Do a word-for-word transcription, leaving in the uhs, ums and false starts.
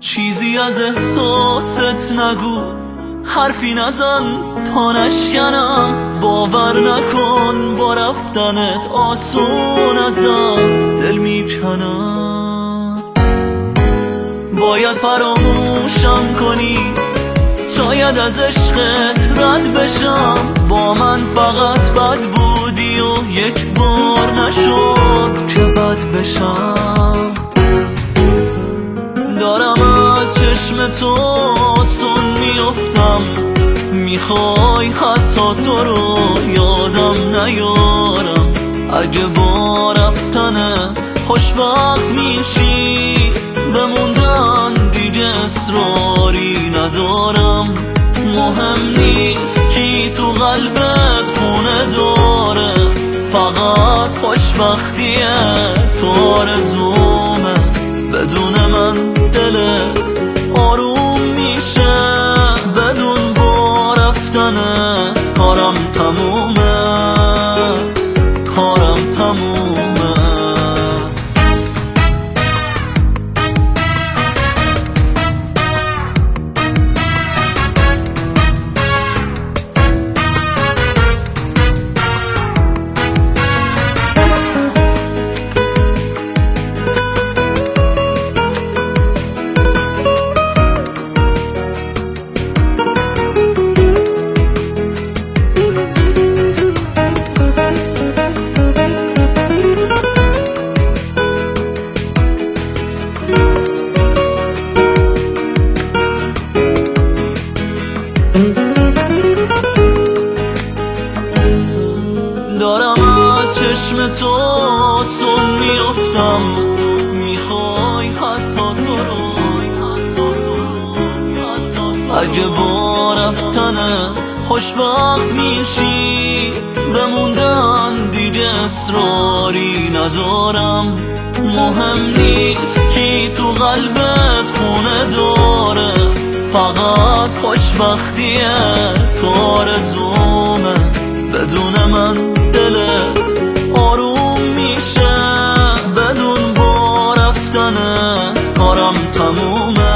چیزی از احساست نگو، حرفی نزن تا نشکنم. باور نکن با رفتنت آسون ازت دل میکنم. باید فراموشم کنی، شاید از عشقت رد بشم. با من فقط بد بودی و یک بار نشد که بد بشم. دارم از چشم تو آسون میافتم، میخوای حتی تو رو یادم نیارم. اگه با رفتنت خوشبخت میشی، بموندن دیگه اصراری ندارم. مهم نیست کی تو قلبت خونه داره، فقط خوشبختیه تو آرزومه. بدون من دلت آروم میشه، بدون با رفتنت کارم تمومه، کارم تمومه. دارم از چشم تو آسون میافتم، میخوای حتی تو رو. اگه با رفتنت خوشبخت میشی، بموندن دیگه اصراری ندارم. مهم نیست کی تو قلبت خونه داره، فقط خوشبختیه تو آرزومه. بدون من دلت آروم میشه، بدون با رفتنت کارم تمومه.